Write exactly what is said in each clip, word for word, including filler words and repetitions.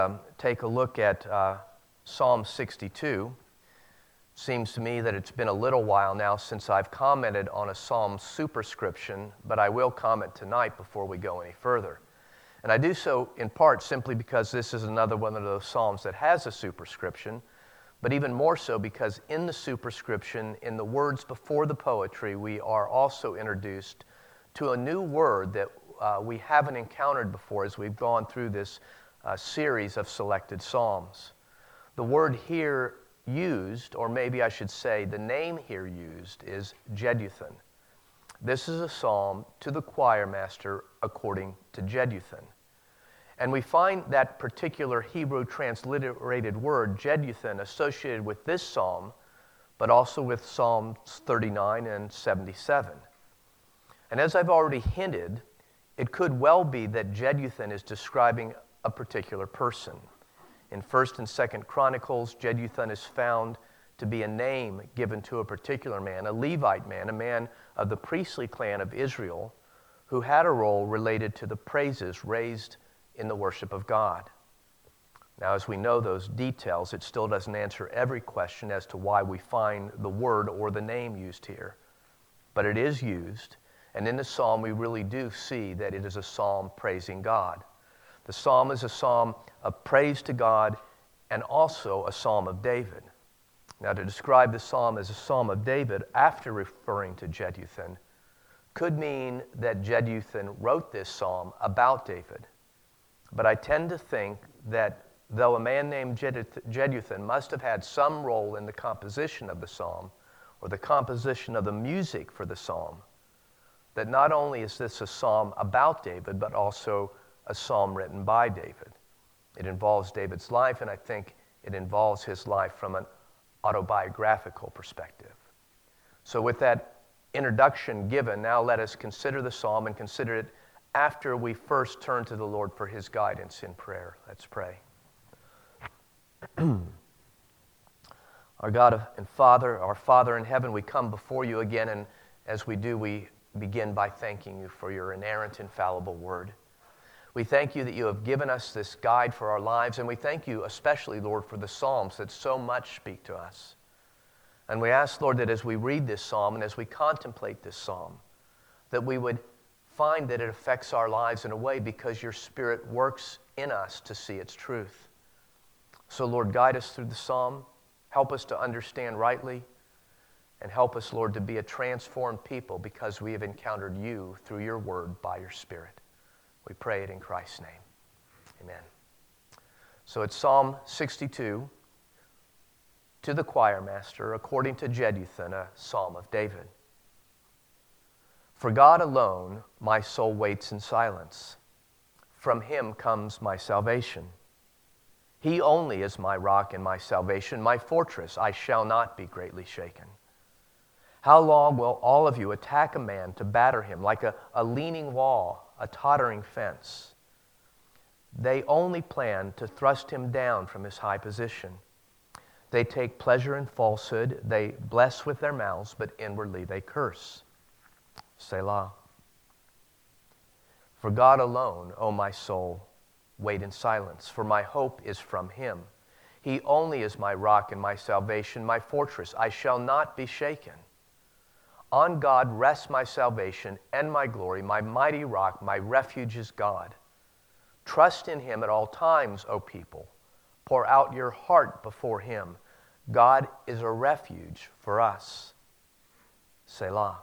Um, take a look at uh, Psalm sixty-two. Seems to me that it's been a little while now since I've commented on a psalm superscription, but I will comment tonight before we go any further. And I do so in part simply because this is another one of those psalms that has a superscription, but even more so because in the superscription, in the words before the poetry, we are also introduced to a new word that uh, we haven't encountered before as we've gone through this uh, series of selected psalms. The word here used, or maybe I should say the name here used, is Jeduthun. This is a psalm to the choir master according to Jeduthun. And we find that particular Hebrew transliterated word, Jeduthun, associated with this psalm, but also with Psalms thirty-nine and seventy-seven. And as I've already hinted, it could well be that Jeduthun is describing a particular person. In First and Second Chronicles, Jeduthun is found to be a name given to a particular man, a Levite man, a man of the priestly clan of Israel, who had a role related to the praises raised in the worship of God. Now, as we know those details, it still doesn't answer every question as to why we find the word or the name used here. But it is used, and in the psalm we really do see that it is a psalm praising God. The psalm is a psalm of praise to God and also a psalm of David. Now, to describe the psalm as a psalm of David after referring to Jeduthun could mean that Jeduthun wrote this psalm about David. But I tend to think that though a man named Jeduthun must have had some role in the composition of the psalm or the composition of the music for the psalm, that not only is this a psalm about David, but also a psalm written by David. It involves David's life, and I think it involves his life from an autobiographical perspective. So with that introduction given, now let us consider the psalm and consider it after we first turn to the Lord for his guidance in prayer. Let's pray. Our God and Father, our Father in heaven, we come before you again, and as we do, we begin by thanking you for your inerrant, infallible word. We thank you that you have given us this guide for our lives, and we thank you especially, Lord, for the Psalms that so much speak to us. And we ask, Lord, that as we read this psalm and as we contemplate this psalm, that we would find that it affects our lives in a way because your Spirit works in us to see its truth. So, Lord, guide us through the psalm, help us to understand rightly, and help us, Lord, to be a transformed people because we have encountered you through your word by your Spirit. We pray it in Christ's name. Amen. So it's Psalm sixty-two, to the choir master, according to Jeduthun, a psalm of David. For God alone my soul waits in silence. From him comes my salvation. He only is my rock and my salvation, my fortress. I shall not be greatly shaken. How long will all of you attack a man to batter him like a, a leaning wall, a tottering fence? They only plan to thrust him down from his high position. They take pleasure in falsehood. They bless with their mouths, but inwardly they curse. Selah. For God alone, O my soul, wait in silence, for my hope is from him. He only is my rock and my salvation, my fortress. I shall not be shaken. On God rests my salvation and my glory, my mighty rock, my refuge is God. Trust in him at all times, O people. Pour out your heart before him. God is a refuge for us. Selah.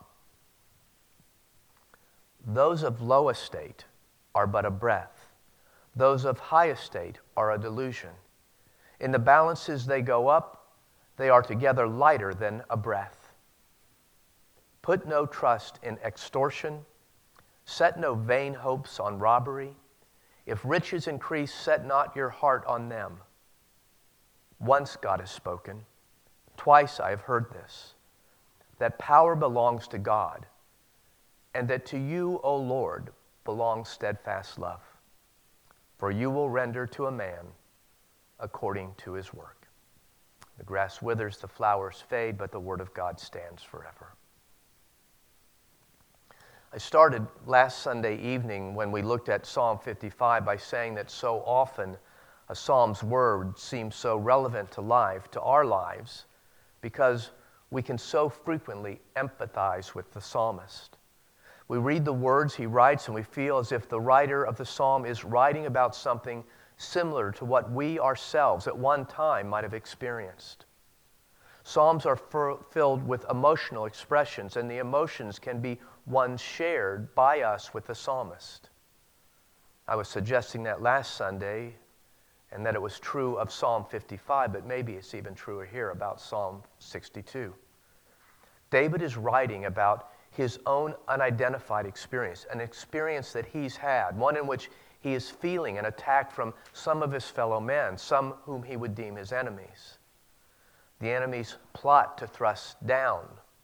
Those of low estate are but a breath. Those of high estate are a delusion. In the balances they go up, they are together lighter than a breath. Put no trust in extortion. Set no vain hopes on robbery. If riches increase, set not your heart on them. Once God has spoken, twice I have heard this, that power belongs to God, and that to you, O Lord, belongs steadfast love. For you will render to a man according to his work. The grass withers, the flowers fade, but the word of God stands forever. I started last Sunday evening when we looked at Psalm fifty-five by saying that so often A psalm's word seems so relevant to life, to our lives, because we can so frequently empathize with the psalmist. We read the words he writes and we feel as if the writer of the psalm is writing about something similar to what we ourselves at one time might have experienced. Psalms are f- filled with emotional expressions, and the emotions can be ones shared by us with the psalmist. I was suggesting that last Sunday, and that it was true of Psalm fifty-five, but maybe it's even truer here about Psalm sixty-two. David is writing about his own unidentified experience, an experience that he's had, one in which he is feeling an attack from some of his fellow men, some whom he would deem his enemies. The enemies plot to thrust down,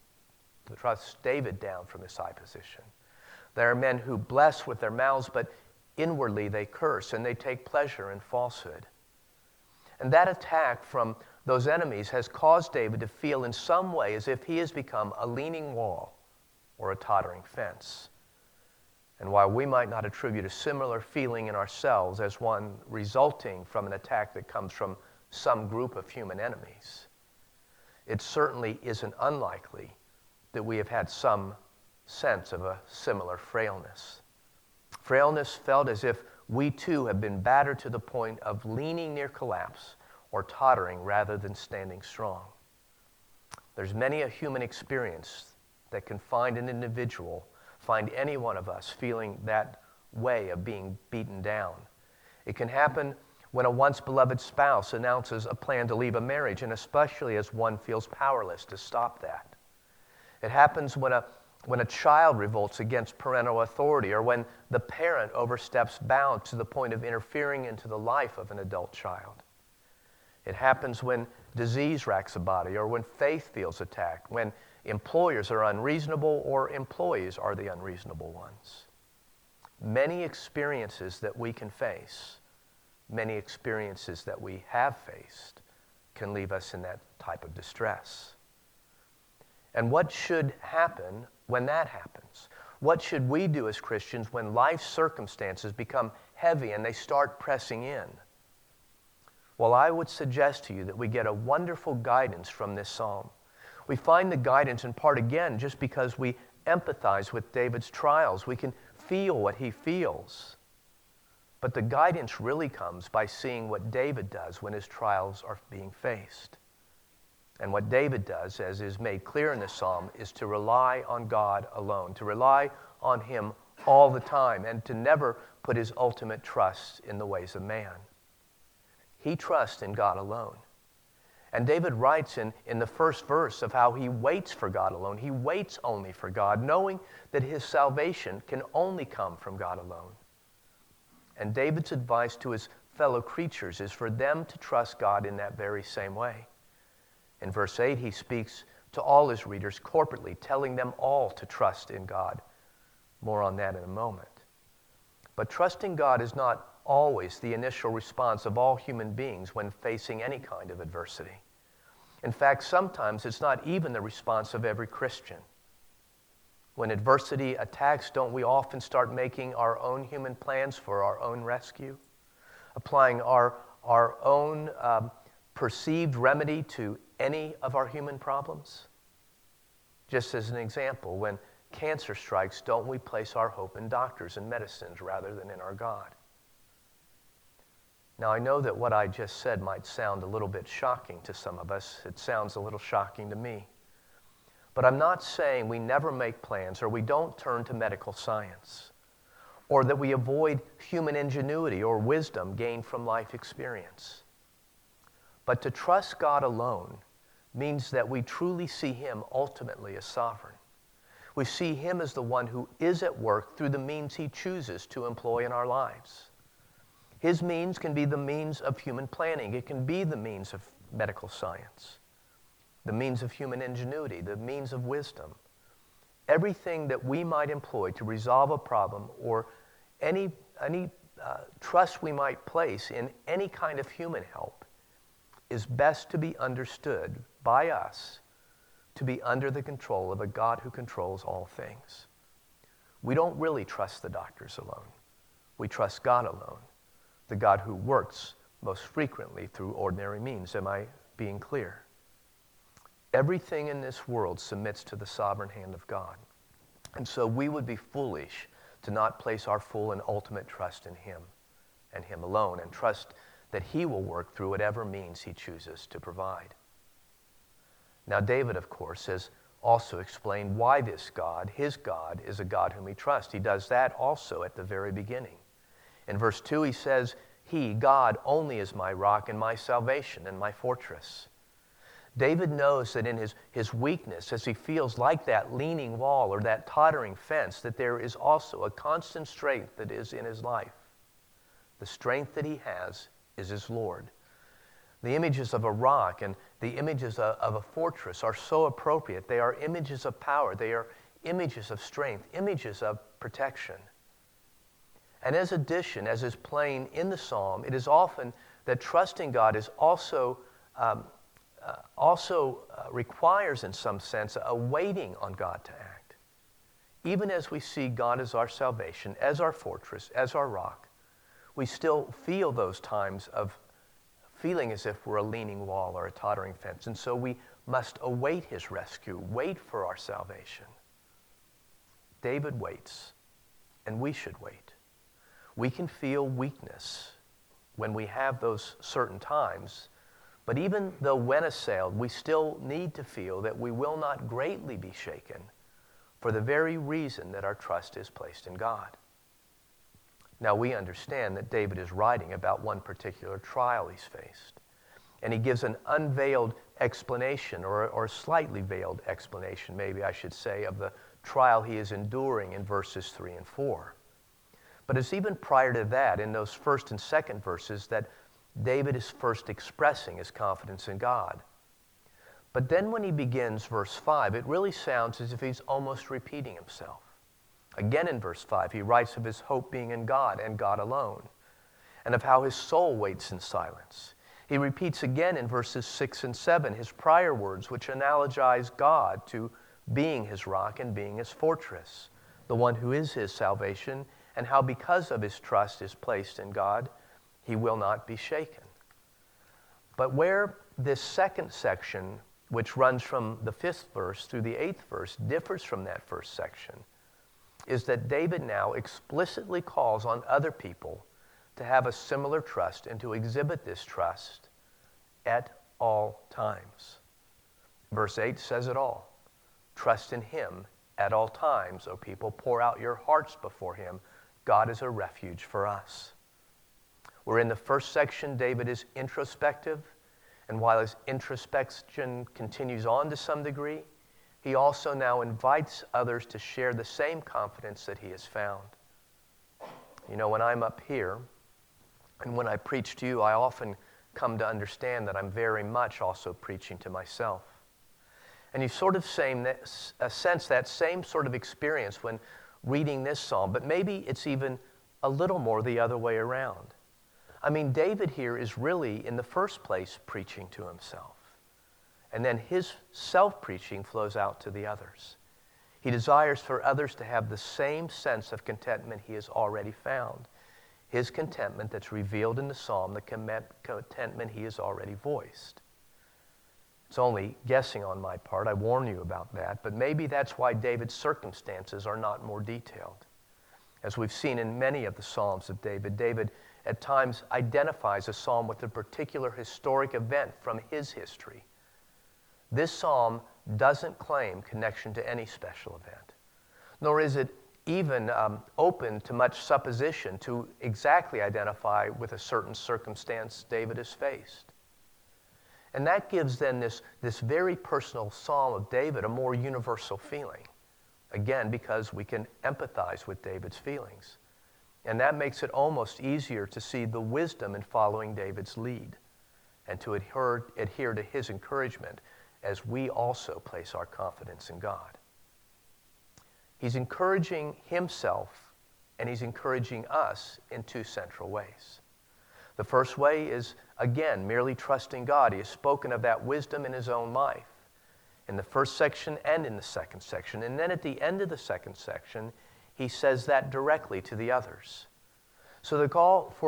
to thrust David down from his high position. There are men who bless with their mouths, but inwardly they curse, and they take pleasure in falsehood. And that attack from those enemies has caused David to feel in some way as if he has become a leaning wall or a tottering fence. And while we might not attribute a similar feeling in ourselves as one resulting from an attack that comes from some group of human enemies, it certainly isn't unlikely that we have had some sense of a similar frailness. Frailness felt as if we too have been battered to the point of leaning near collapse or tottering rather than standing strong. There's many a human experience that can find an individual, find any one of us feeling that way of being beaten down. It can happen when a once beloved spouse announces a plan to leave a marriage, and especially as one feels powerless to stop that. It happens when a when a child revolts against parental authority, or when the parent oversteps bounds to the point of interfering into the life of an adult child. It happens when disease racks a body, or when faith feels attacked, when employers are unreasonable or employees are the unreasonable ones. Many experiences that we can face, many experiences that we have faced, can leave us in that type of distress. And what should happen when that happens? What should we do as Christians when life circumstances become heavy and they start pressing in? Well, I would suggest to you that we get a wonderful guidance from this psalm. We find the guidance in part, again, just because we empathize with David's trials. We can feel what he feels. But the guidance really comes by seeing what David does when his trials are being faced. And what David does, as is made clear in this psalm, is to rely on God alone, to rely on him all the time, and to never put his ultimate trust in the ways of man. He trusts in God alone. And David writes in, in the first verse of how he waits for God alone. He waits only for God, knowing that his salvation can only come from God alone. And David's advice to his fellow creatures is for them to trust God in that very same way. In verse eight, he speaks to all his readers corporately, telling them all to trust in God. More on that in a moment. But trusting God is not always the initial response of all human beings when facing any kind of adversity. In fact, sometimes it's not even the response of every Christian. When adversity attacks, don't we often start making our own human plans for our own rescue? Applying our, our own um, perceived remedy to any of our human problems? Just as an example, when cancer strikes, don't we place our hope in doctors and medicines rather than in our God? Now, I know that what I just said might sound a little bit shocking to some of us. It sounds a little shocking to me. But I'm not saying we never make plans or we don't turn to medical science or that we avoid human ingenuity or wisdom gained from life experience. But to trust God alone means that we truly see him ultimately as sovereign. We see him as the one who is at work through the means he chooses to employ in our lives. His means can be the means of human planning. It can be the means of medical science, the means of human ingenuity, the means of wisdom. Everything that we might employ to resolve a problem or any, any uh, trust we might place in any kind of human help is best to be understood by us to be under the control of a God who controls all things. We don't really trust the doctors alone. We trust God alone, the God who works most frequently through ordinary means. Am I being clear? Everything in this world submits to the sovereign hand of God. And so we would be foolish to not place our full and ultimate trust in Him and Him alone, and trust that He will work through whatever means He chooses to provide. Now, David, of course, has also explained why this God, his God, is a God whom he trusts. He does that also at the very beginning. In verse two, he says, He, God, only is my rock and my salvation and my fortress. David knows that in his, his weakness, as he feels like that leaning wall or that tottering fence, that there is also a constant strength that is in his life. The strength that he has is his Lord. The images of a rock and the images of, of a fortress are so appropriate. They are images of power. They are images of strength, images of protection. And as addition, as is plain in the psalm, it is often that trusting God is also um, uh, also uh, requires, in some sense, a waiting on God to act. Even as we see God as our salvation, as our fortress, as our rock, we still feel those times of feeling as if we're a leaning wall or a tottering fence. And so we must await His rescue, wait for our salvation. David waits, and we should wait. We can feel weakness when we have those certain times, but even though when assailed, we still need to feel that we will not greatly be shaken for the very reason that our trust is placed in God. Now, we understand that David is writing about one particular trial he's faced. And he gives an unveiled explanation, or, or slightly veiled explanation, maybe I should say, of the trial he is enduring in verses three and four. But it's even prior to that, in those first and second verses, that David is first expressing his confidence in God. But then when he begins verse five, it really sounds as if he's almost repeating himself. Again in verse five, he writes of his hope being in God and God alone, and of how his soul waits in silence. He repeats again in verses six and seven his prior words, which analogize God to being his rock and being his fortress, the one who is his salvation, and how because of his trust is placed in God, he will not be shaken. But where this second section, which runs from the fifth verse through the eighth verse, differs from that first section, is that David now explicitly calls on other people to have a similar trust and to exhibit this trust at all times. Verse eight says it all. Trust in Him at all times, O people. Pour out your hearts before Him. God is a refuge for us. Where in the first section, David is introspective, and while his introspection continues on to some degree, he also now invites others to share the same confidence that he has found. You know, when I'm up here, and when I preach to you, I often come to understand that I'm very much also preaching to myself. And you sort of same, uh, sense that same sort of experience when reading this psalm, but maybe it's even a little more the other way around. I mean, David here is really, in the first place, preaching to himself. And then his self-preaching flows out to the others. He desires for others to have the same sense of contentment he has already found. His contentment that's revealed in the psalm, the contentment he has already voiced. It's only guessing on my part, I warn you about that, but maybe that's why David's circumstances are not more detailed. As we've seen in many of the Psalms of David, David at times identifies a psalm with a particular historic event from his history. This psalm doesn't claim connection to any special event, nor is it even um, open to much supposition to exactly identify with a certain circumstance David has faced. And that gives then this, this very personal psalm of David a more universal feeling. Again, because we can empathize with David's feelings. And that makes it almost easier to see the wisdom in following David's lead and to adhere, adhere to his encouragement as we also place our confidence in God. He's encouraging himself and he's encouraging us in two central ways. The first way is, again, merely trusting God. He has spoken of that wisdom in his own life in the first section and in the second section. And then at the end of the second section, he says that directly to the others. So the call for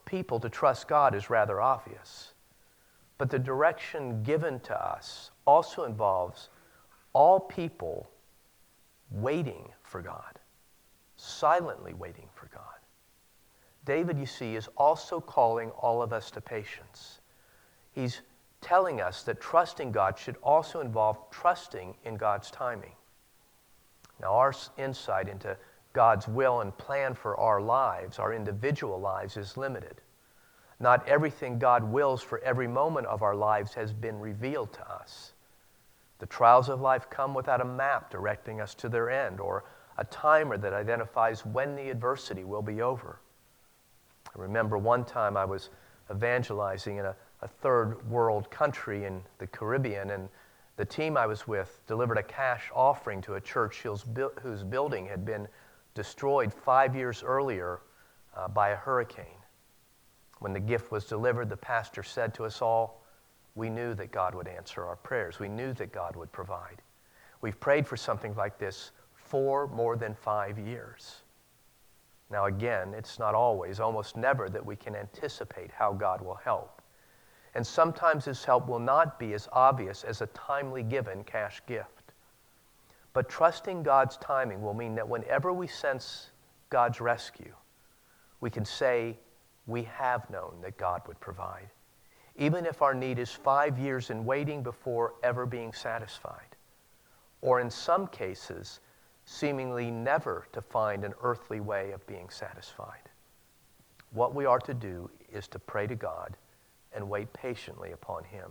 people to trust God is rather obvious. But the direction given to us also involves all people waiting for God, silently waiting for God. David, you see, is also calling all of us to patience. He's telling us that trusting God should also involve trusting in God's timing. Now, our insight into God's will and plan for our lives, our individual lives, is limited. Not everything God wills for every moment of our lives has been revealed to us. The trials of life come without a map directing us to their end or a timer that identifies when the adversity will be over. I remember one time I was evangelizing in a, a third world country in the Caribbean, and the team I was with delivered a cash offering to a church whose, whose building had been destroyed five years earlier uh, by a hurricane. When the gift was delivered, the pastor said to us all, we knew that God would answer our prayers. We knew that God would provide. We've prayed for something like this for more than five years. Now again, it's not always, almost never, that we can anticipate how God will help. And sometimes His help will not be as obvious as a timely given cash gift. But trusting God's timing will mean that whenever we sense God's rescue, we can say, we have known that God would provide, even if our need is five years in waiting before ever being satisfied, or in some cases, seemingly never to find an earthly way of being satisfied. What we are to do is to pray to God and wait patiently upon Him.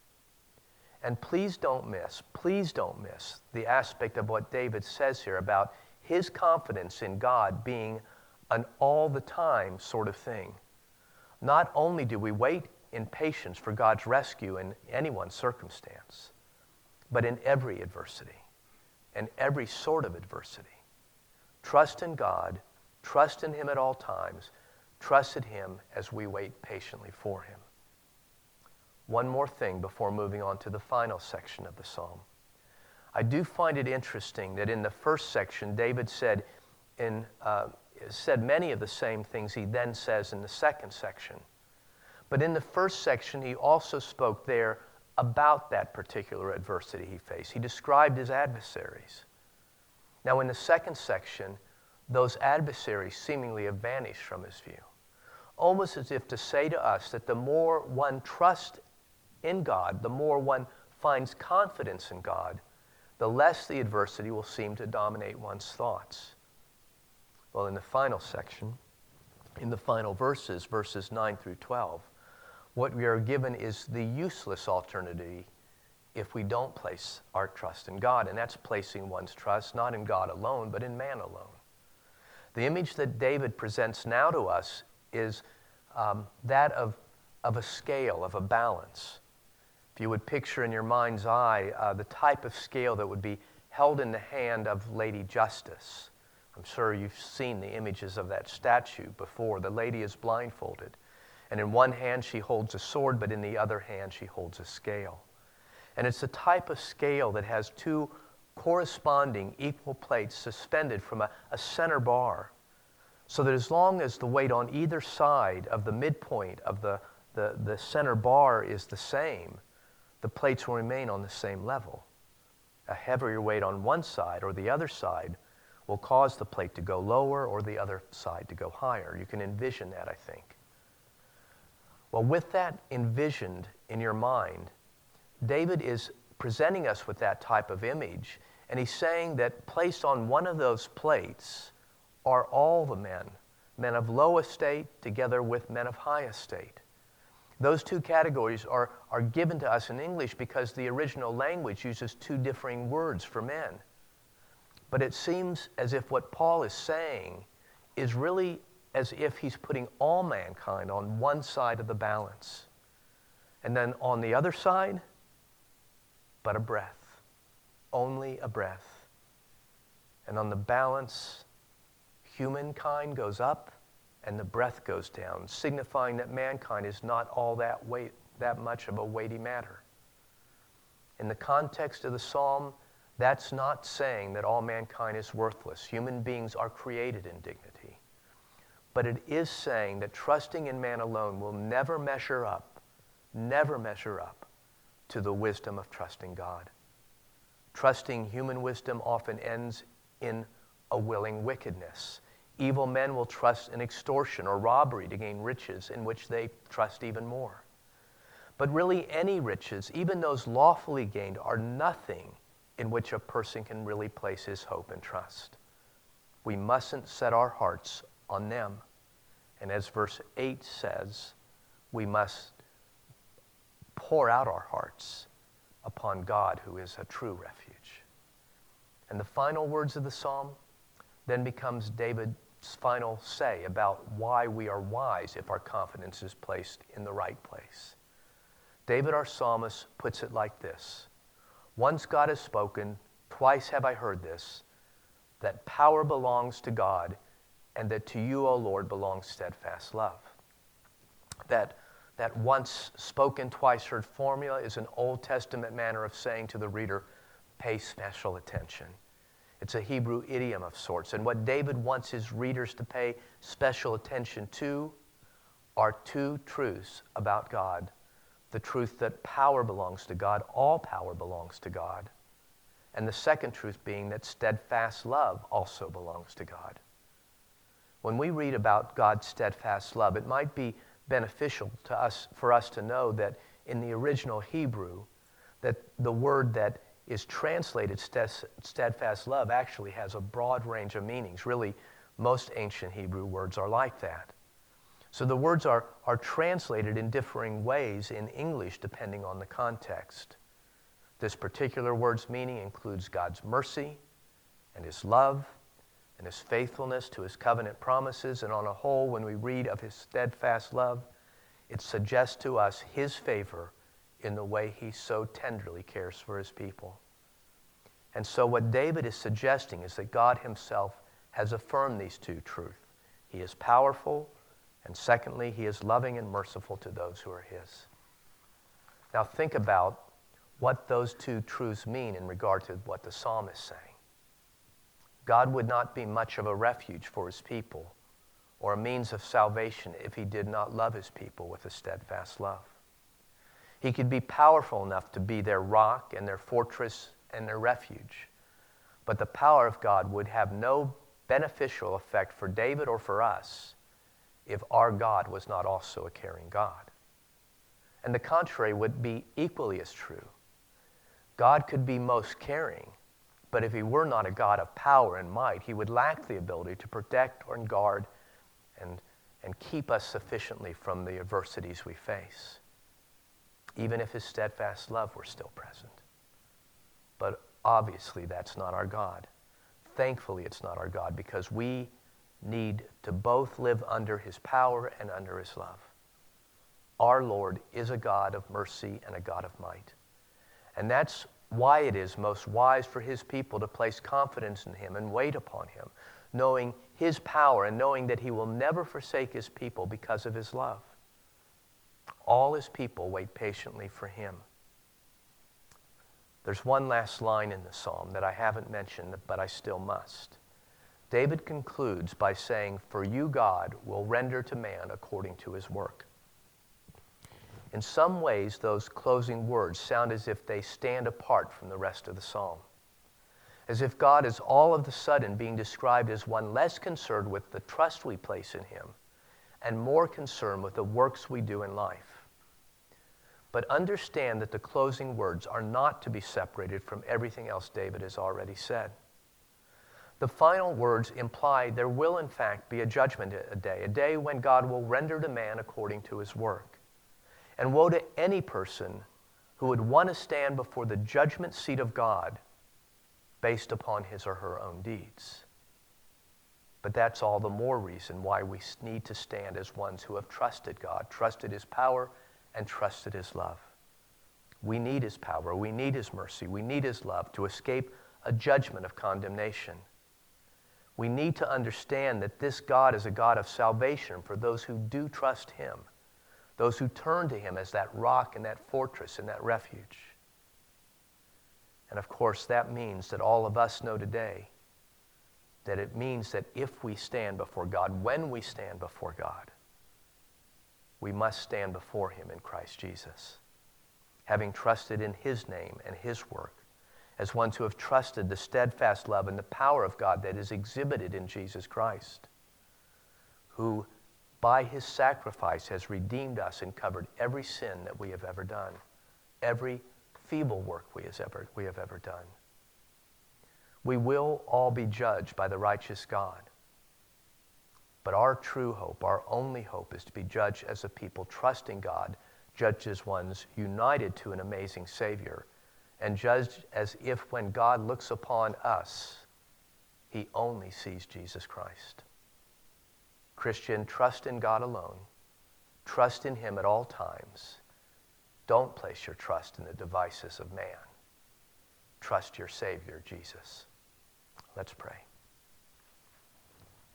And please don't miss, please don't miss the aspect of what David says here about his confidence in God being an all-the-time sort of thing. Not only do we wait in patience for God's rescue in anyone's circumstance, but in every adversity, and every sort of adversity. Trust in God, trust in Him at all times, trust in Him as we wait patiently for Him. One more thing before moving on to the final section of the psalm. I do find it interesting that in the first section, David said, in, uh, said many of the same things he then says in the second section. But in the first section, he also spoke there about that particular adversity he faced. He described his adversaries. Now, in the second section, those adversaries seemingly have vanished from his view, almost as if to say to us that the more one trusts in God, the more one finds confidence in God, the less the adversity will seem to dominate one's thoughts. Well, in the final section, in the final verses, verses nine through twelve, what we are given is the useless alternative if we don't place our trust in God, and that's placing one's trust not in God alone, but in man alone. The image that David presents now to us is um, that of, of a scale, of a balance. If you would picture in your mind's eye uh, the type of scale that would be held in the hand of Lady Justice. I'm sure you've seen the images of that statue before. The lady is blindfolded, and in one hand she holds a sword, but in the other hand she holds a scale. And it's a type of scale that has two corresponding equal plates suspended from a, a center bar, so that as long as the weight on either side of the midpoint of the, the, the center bar is the same, the plates will remain on the same level. A heavier weight on one side or the other side will cause the plate to go lower or the other side to go higher. You can envision that, I think. Well, with that envisioned in your mind, David is presenting us with that type of image, and he's saying that placed on one of those plates are all the men, men of low estate together with men of high estate. Those two categories are, are given to us in English because the original language uses two differing words for men. But it seems as if what Paul is saying is really as if he's putting all mankind on one side of the balance. And then on the other side, but a breath, only a breath. And on the balance, humankind goes up and the breath goes down, signifying that mankind is not all that weight, that much of a weighty matter. In the context of the psalm, that's not saying that all mankind is worthless. Human beings are created in dignity. but it is saying that trusting in man alone will never measure up, never measure up to the wisdom of trusting God. Trusting human wisdom often ends in a willing wickedness. Evil men will trust in extortion or robbery to gain riches in which they trust even more. But really, any riches, even those lawfully gained, are nothing in which a person can really place his hope and trust. We mustn't set our hearts on them. And as verse eight says, we must pour out our hearts upon God, who is a true refuge. And the final words of the psalm then becomes David's final say about why we are wise if our confidence is placed in the right place. David, our psalmist, puts it like this: once God has spoken, twice have I heard this, that power belongs to God, and that to you, O Lord, belongs steadfast love. That, that once spoken, twice heard formula is an Old Testament manner of saying to the reader, pay special attention. It's a Hebrew idiom of sorts. And what David wants his readers to pay special attention to are two truths about God. The truth that power belongs to God, all power belongs to God. And the second truth being that steadfast love also belongs to God. When we read about God's steadfast love, it might be beneficial to us for us to know that in the original Hebrew, that the word that is translated steadfast love actually has a broad range of meanings. Really, most ancient Hebrew words are like that. So the words are, are translated in differing ways in English depending on the context. This particular word's meaning includes God's mercy and his love and his faithfulness to his covenant promises. And on a whole, when we read of his steadfast love, it suggests to us his favor in the way he so tenderly cares for his people. And so what David is suggesting is that God himself has affirmed these two truths. He is powerful, and secondly, he is loving and merciful to those who are his. Now think about what those two truths mean in regard to what the psalm is saying. God would not be much of a refuge for his people or a means of salvation if he did not love his people with a steadfast love. He could be powerful enough to be their rock and their fortress and their refuge. But the power of God would have no beneficial effect for David or for us if our God was not also a caring God. And the contrary would be equally as true. God could be most caring, but if he were not a God of power and might, he would lack the ability to protect and guard and, and keep us sufficiently from the adversities we face, even if his steadfast love were still present. But obviously that's not our God. Thankfully it's not our God, because we need to both live under his power and under his love. Our Lord is a God of mercy and a God of might. And that's why it is most wise for his people to place confidence in him and wait upon him, knowing his power and knowing that he will never forsake his people because of his love. All his people wait patiently for him. There's one last line in the psalm that I haven't mentioned, but I still must. David concludes by saying, "For you, God, will render to man according to his work." In some ways, those closing words sound as if they stand apart from the rest of the psalm, as if God is all of a sudden being described as one less concerned with the trust we place in him and more concerned with the works we do in life. But understand that the closing words are not to be separated from everything else David has already said. The final words imply there will in fact be a judgment a day, a day when God will render to man according to his work. And woe to any person who would want to stand before the judgment seat of God based upon his or her own deeds. But that's all the more reason why we need to stand as ones who have trusted God, trusted his power, and trusted his love. We need his power, we need his mercy, we need his love to escape a judgment of condemnation. We need to understand that this God is a God of salvation for those who do trust him, those who turn to him as that rock and that fortress and that refuge. And of course, that means that all of us know today that it means that if we stand before God, when we stand before God, we must stand before him in Christ Jesus, having trusted in his name and his work, as ones who have trusted the steadfast love and the power of God that is exhibited in Jesus Christ, who by his sacrifice has redeemed us and covered every sin that we have ever done, every feeble work we, has ever, we have ever done. We will all be judged by the righteous God. But our true hope, our only hope, is to be judged as a people trusting God, judged as ones united to an amazing Savior, and judged as if when God looks upon us, he only sees Jesus Christ. Christian, trust in God alone. Trust in him at all times. Don't place your trust in the devices of man. Trust your Savior, Jesus. Let's pray.